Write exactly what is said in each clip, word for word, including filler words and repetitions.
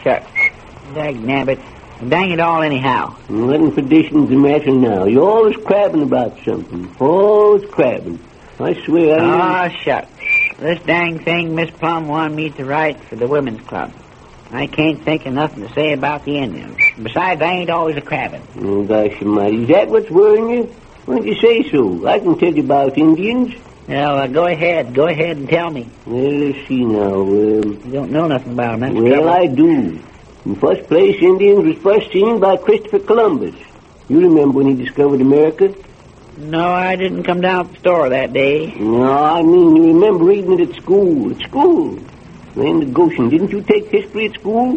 Chuck. Dag nabbit. Dang it all anyhow. Nothing tradition's the matter now. You're always crabbing about something. Always crabbing. I swear I... Ah, shucks. This dang thing Miss Plum wanted me to write for the women's club. I can't think of nothing to say about the Indians. Besides, I ain't always a crabbing. Oh, gosh almighty. Is that what's worrying you? Why don't you say so? I can tell you about Indians. Well, uh, go ahead. Go ahead and tell me. Well, let's see now. Um, You don't know nothing about them. That's well, trouble. I do. In first place, Indians was first seen by Christopher Columbus. You remember when he discovered America? No, I didn't come down to the store that day. No, I mean, you remember reading it at school. At school. Land of Goshen, didn't you take history at school?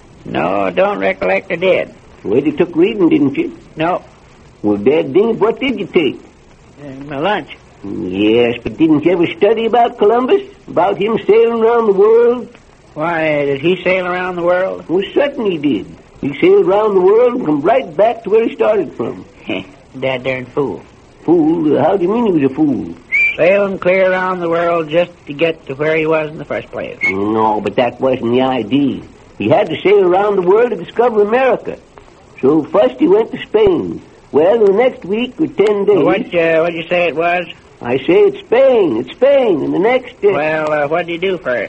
No, don't recollect I did. Well, you took reading, didn't you? No, Well, Dad, dang it, what did you take? uh, my lunch. Yes, but didn't you ever study about Columbus? About him sailing around the world? Why, did he sail around the world? Well, certainly he did. He sailed around the world and come right back to where he started from. That darn fool. Fool? How do you mean he was a fool? Sailing clear around the world just to get to where he was in the first place. No, but that wasn't the idea. He had to sail around the world to discover America. So first he went to Spain. Well, the next week or ten days... What uh, what'd you say it was? I say it's Spain, it's Spain, and the next... Uh, Well, uh, what'd he do for it?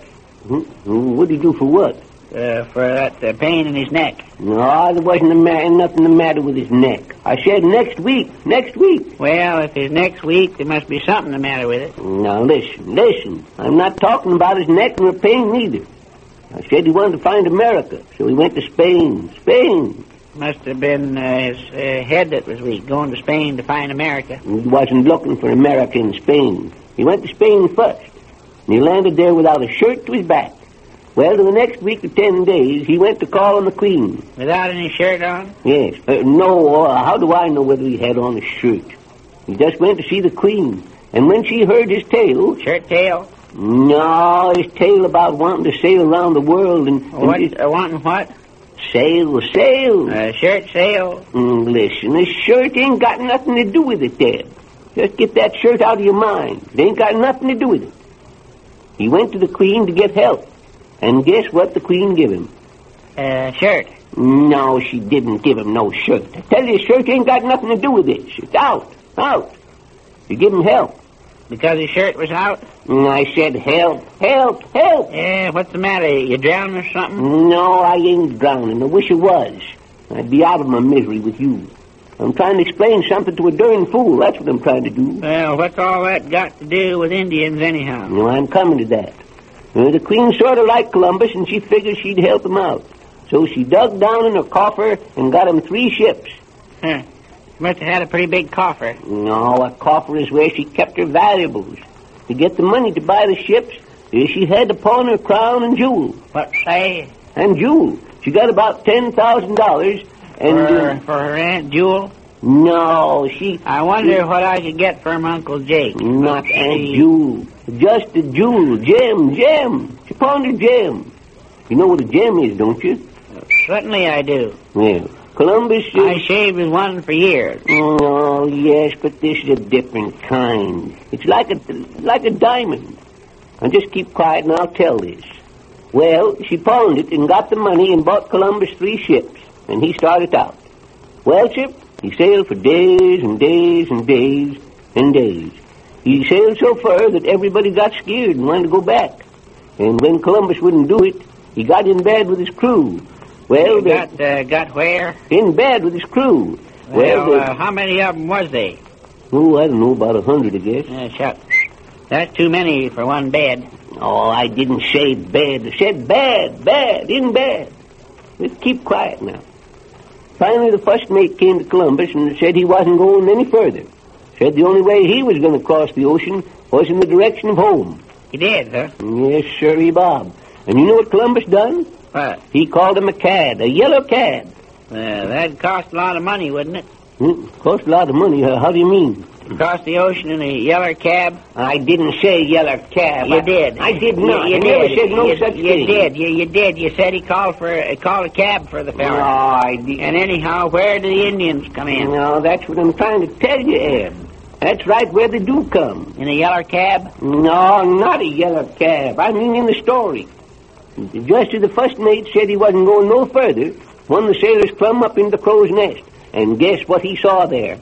hmm, what did he do for what? Uh, for that uh, pain in his neck. No, there wasn't a ma- nothing the matter with his neck. I said next week, next week. Well, if it's next week, there must be something the matter with it. Now listen, listen. I'm not talking about his neck nor pain neither. I said he wanted to find America, so he went to Spain. Spain. Must have been uh, his uh, head that was weak, going to Spain to find America. He wasn't looking for America in Spain. He went to Spain first, and he landed there without a shirt to his back. Well, in the next week or ten days, he went to call on the Queen. Without any shirt on? Yes. Uh, no, uh, how do I know whether he had on a shirt? He just went to see the Queen. And when she heard his tale... Shirt tail? No, his tale about wanting to sail around the world and... and What? just- Uh, wanting what? sail, sail. Uh, shirt sail? Mm, listen, his shirt ain't got nothing to do with it, Dad. Just get that shirt out of your mind. It ain't got nothing to do with it. He went to the Queen to get help. And guess what the Queen gave him? Uh, shirt. No, she didn't give him no shirt. I tell you, shirt ain't got nothing to do with it. It's out, out. She give him help. Because his shirt was out? And I said, help, help, help. Yeah, what's the matter? You drowning or something? No, I ain't drowning. I wish I was. I'd be out of my misery with you. I'm trying to explain something to a darn fool. That's what I'm trying to do. Well, what's all that got to do with Indians anyhow? No, I'm coming to that. Uh, the Queen sort of liked Columbus, and she figured she'd help him out. So she dug down in her coffer and got him three ships. Huh. Must have had a pretty big coffer. No, a coffer is where she kept her valuables. To get the money to buy the ships, uh, she had to pawn her crown and jewels. What say? And jewels. She got about ten thousand dollars. And For, uh, for her Aunt Jewel? no, she... I wonder what I could get from Uncle Jake. Not Aunt Jewel. Just a jewel. Gem, gem. She pawned a gem. You know what a gem is, don't you? Certainly I do. Well, Columbus... Uh, I shaved with one for years. Oh, yes, but this is a different kind. It's like a, like a diamond. Now, just keep quiet and I'll tell this. Well, she pawned it and got the money and bought Columbus three ships, and he started out. Well, Chip, he sailed for days and days and days and days. He sailed so far that everybody got scared and wanted to go back. And when Columbus wouldn't do it, he got in bed with his crew. Well, You got, uh, got where? in bed with his crew. Well, they- uh, how many of them was they? oh, I don't know, about a hundred, I guess. Uh, shucks. That's too many for one bed. Oh, I didn't say bed. I said bed, bed, in bed. Just keep quiet now. Finally, the first mate came to Columbus and said he wasn't going any further. Said the only way he was going to cross the ocean was in the direction of home. He did, huh? Yes, sirree, Bob. And you know what Columbus done? What? He called him a cad, a yellow cad. Uh, that'd cost a lot of money, wouldn't it? Hmm, cost a lot of money. Uh, how do you mean? Cross the ocean in a yeller cab? I didn't say yellow cab. You I, did. I did You- not. You, I did. never said no you, such you thing. did. You, you did. You said he called for uh, called a cab for the No, fella. I didn't. And anyhow, where do the Indians come in? No, that's what I'm trying to tell you, Ed. That's right where they do come. In a yeller cab? No, not a yellow cab. I mean in the story. Just as the first mate said he wasn't going no further, one of the sailors clumb up in the crow's nest. And guess what he saw there?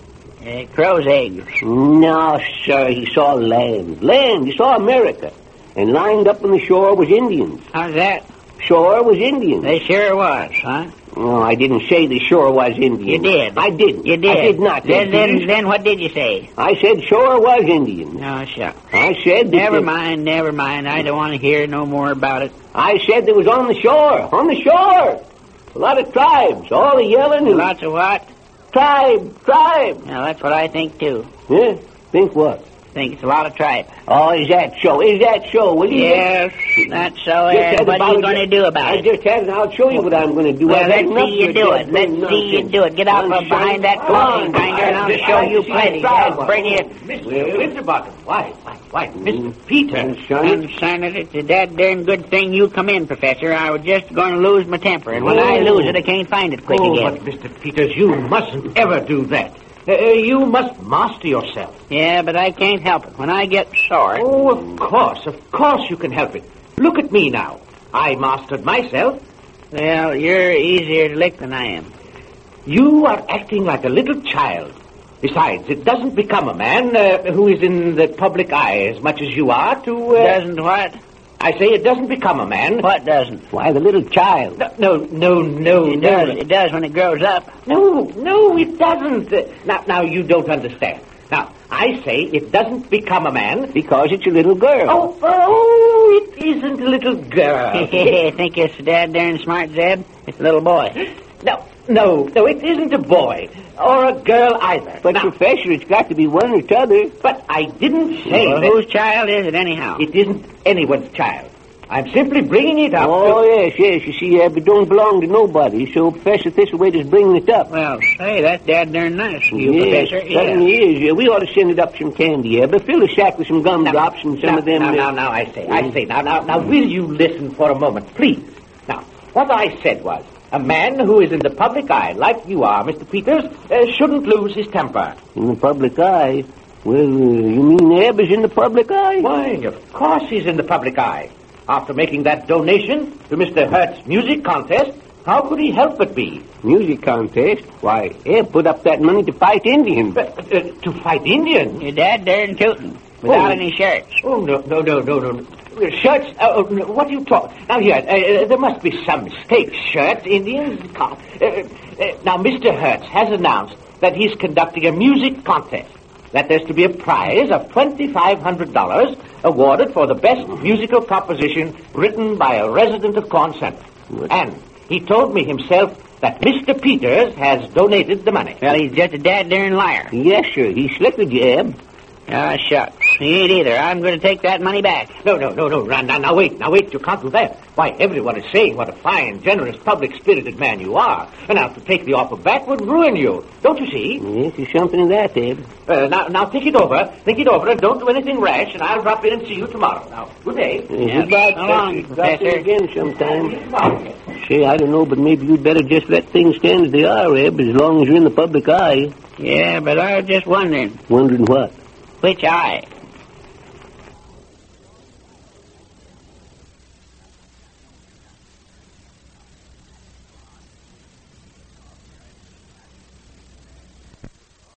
Uh, crow's eggs. No, sir, he saw land. Land, he saw America. And lined up on the shore was Indians. How's that? Shore was Indians. They sure was, huh? No, I didn't say the shore was Indians. You did. I didn't. You did. I did not. Then, then, then what did you say? I said shore was Indians. No, shucks. I said... that Never the- mind, never mind. I don't want to hear no more about it. I said there was on the shore. On the shore. A lot of tribes. All a yelling and... Lots of what? Tribe. Tribe. Now, that's what I think, too. Yeah? Think what? Think it's a lot of tripe. Oh, is that so? Is that so? Will you... Yes, that's so. Just And had what are about you going to do about I it? just had it. I'll show you what I'm going to do. Well, I've let's had enough see you of do that it. Let's nonsense. see you do it. Get out from Nonsense. behind that Come on, clothing finder, and I'll just- show you just plenty. try I'll one. bring you... Mister Winterbottom, why, why, why, Mister Peters. Son, Son, it's a dead darn good thing you come in, Professor. I was just going to lose my temper, and when I Oh. lose it, I can't find it quick Oh, again. but Mister Peters, you mustn't ever do that. Uh, you must master yourself. Yeah, but I can't help it. When I get sore... Oh, of course, of course you can help it. Look at me now. I mastered myself. Well, you're easier to lick than I am. You are acting like a little child. Besides, it doesn't become a man uh, who is in the public eye as much as you are to... Uh, Doesn't what? I say it doesn't become a man. What doesn't? why, the little child. No, no, no, no. It no. does. It does when it grows up. No, no, it doesn't. Uh, now, now, you don't understand. Now, I say it doesn't become a man. Because it's a little girl. Oh, oh, it isn't a little girl. Think it's dad darn smart, Zeb? It's a little boy. No, no, no, it isn't a boy. Or a girl either. But, now, Professor, it's got to be one or t'other. but I didn't say Well, that whose child is it anyhow? it isn't anyone's child. I'm simply bringing it up. Oh, to- yes, yes. You see, uh, it don't belong to nobody. So Professor Thistleway is bringing it up. Well, say, that's dad darn nice of you, yes, Professor. certainly is. Yeah, we ought to send it up some candy, yeah. But fill the sack with some gumdrops and some now, of them... Now, uh, now, now, I say, I say, now, now, now, will you listen for a moment, please? Now, what I said was, a man who is in the public eye, like you are, Mister Peters, uh, shouldn't lose his temper. In the public eye? Well, uh, you mean Eb is in the public eye? Why, of course he's in the public eye. After making that donation to Mister Hertz's music contest, how could he help but be? Music contest? Why, Eb put up that money to fight Indians. Uh, uh, to fight Indians? Your dad darn tootin' without Oh. any shirts. Oh, no, no, no, no, no. Shirts? Uh, oh, no, what do you talk? Now, here, uh, uh, there must be some mistake. Shirts, Indians, con- uh, uh, now, Mister Hertz has announced that he's conducting a music contest. That there's to be a prize of twenty-five hundred dollars awarded for the best musical composition written by a resident of Corn Center. And he told me himself that Mister Peters has donated the money. Well, he's just a dad darn liar. Yes, sir. He slickered you, Eb. Ah, shucks. He ain't either. I'm going to take that money back. No, no, no, no. Now, now, now, wait. Now, wait. You can't do that. Why, everyone is saying what a fine, generous, public-spirited man you are. And now to take the offer back would ruin you. Don't you see? Yes, there's something in that, Eb. Uh, now, now, think it over. Think it over and don't do anything rash, and I'll drop in and see you tomorrow. Now, good day. Yeah, goodbye, so long, Professor. Drop in Professor. again sometime. Say, I don't know, but maybe you'd better just let things stand as they are, Eb, as long as you're in the public eye. Yeah, but I was just wondering, Wondering what? which eye?